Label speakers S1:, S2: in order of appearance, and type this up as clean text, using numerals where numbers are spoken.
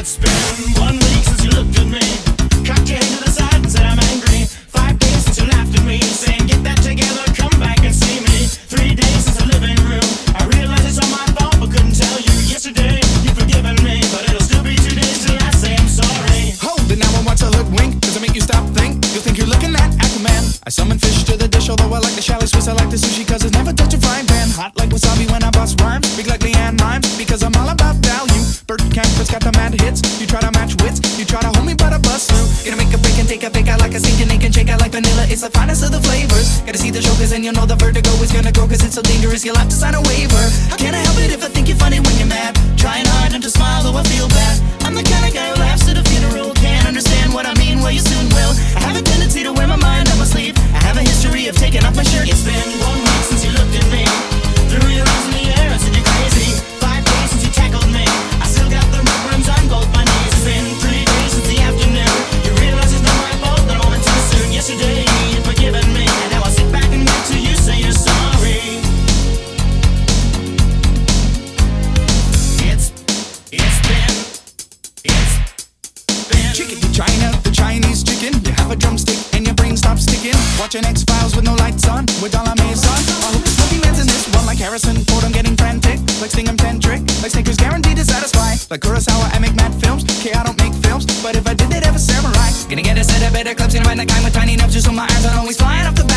S1: It's been 1 week since you looked at me, cocked your head to the side and said I'm angry. 5 days since you laughed at me, saying get that together, come back and see me. 3 days since the living room, I realized it's all my fault but couldn't tell you. Yesterday you've forgiven me, but it'll still be 2 days till I say I'm sorry.
S2: Hold it now and watch a hoodwink. Does it make you stop think? You think you're looking at Aquaman. I summon fish to the dish, although I like the chalet Swiss. I like the sushi cause it's never touch a frying pan. Hot like wasabi when I bust rhymes, big like Leanne rhymes, because I'm all about value. Bert Camper's got the mad hits. You try to match wits, you try to hold me but I bust through. Gonna make a break and take a pick. I like a sink and ink and shake. I like vanilla, it's the finest of the flavors. Gotta see the show cause then you'll know the vertigo is gonna go, cause it's so dangerous you'll have to sign a waiver. How can I help it if I think you're funny when you're mad? Trying hard not to smile though I feel bad. I'm the kind of guy who laughs at a funeral. Can't understand what I mean, well you soon will. I have a tendency to wear my mind on my sleeve. I have a history of taking off my shirt.
S1: It's been 1 week since you looked at me, threw your arms in the air and said you're crazy. 5 days since you tackled me, I still got the rubber on both my knees. It's been 3 days since the afternoon, you realize it's not my fault that I went too soon. Yesterday you'd forgiven me, and now I sit back and wait till you say you're sorry. It's been
S2: Chicken to China, the Chinese chicken. You have a drumstick and your brain stops sticking. Watching X-Files with no lights on, with all our maze on. I hope the Smoky Man's in this one like Harrison Ford. I'm getting frantic, like Sting I'm tantric, like Snickers guaranteed to satisfy. Like Kurosawa, I make mad films. Okay, I don't make films, but if I did, they'd have a samurai. Gonna get a set of better clips, gonna find a kind with tiny nubs just so my eyes aren't always flying off the